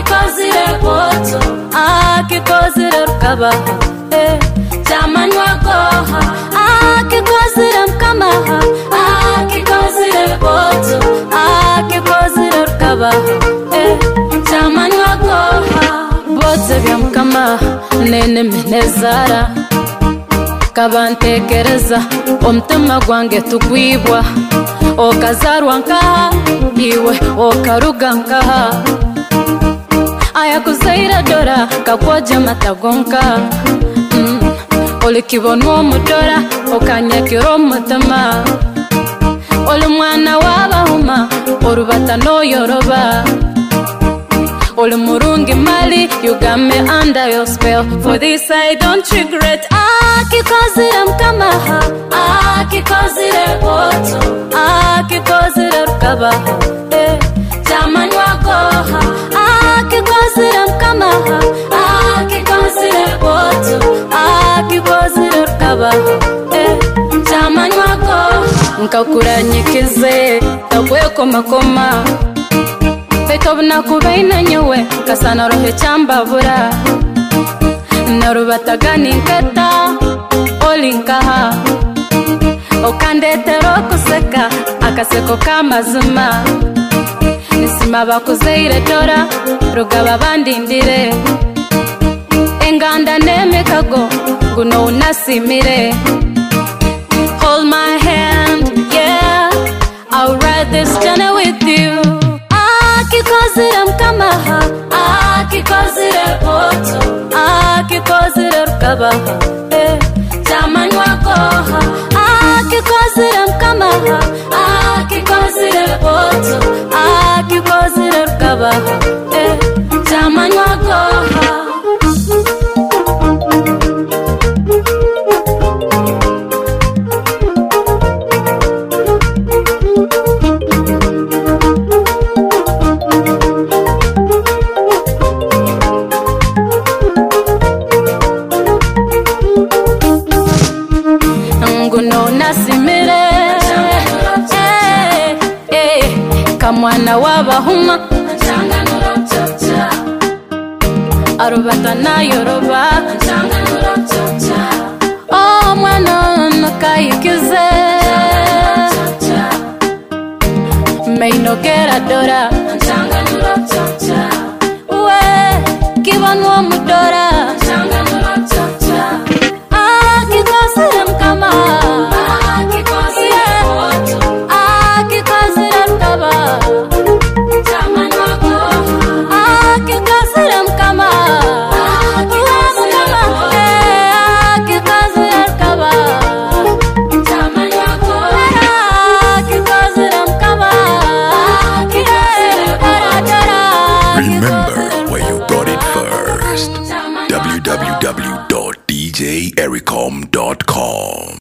Akikozire poto, akikozire rukabaho, chamanywa koha. Akikozire mkamaha, akikozire poto, akikozire rukabaho, chamanywa koha. Boze bya mkama nene menezara, kabantekereza omutima gwange tugwibwa. Okazarwa nkaha iwe okaruga nkaha, ayakuzaira dora kakwoja matagonka. Olikibonwa omudora okanyekera omutima. Oli mwana w'abahuma orubata n'oyoroba. Oli murungi mali, you got me under your spell. For this I don't regret. Akikozire mkamaha, akikozire poto, akikozire rukabaho, chamanywa koha. Akikozire mkamaha, akikozire poto, akikozire rukabaho, chamanywa koha. Nkakuranyikize tabweko makoma, betobna kubaina nyewe kasana rohe chambabura. Narubataga nketa olinkaha, okandetero kuseka akaseko kamazima. Nisima bakuzeire dora rugaba bandindire, enganda nemekago guno unasimire. Hold my hand, yeah, I'll ride this journey with you. Akikozire mkamaha, akikozire poto, akikozire rukabaho, chamanywa koha. Akikozire mkamaha, akikozire poto, akikozire rukabaho, chamanywa koha. Kamwana w'abahuma arubata n'ayoroba. Oh mwana nakayikize meinogera dora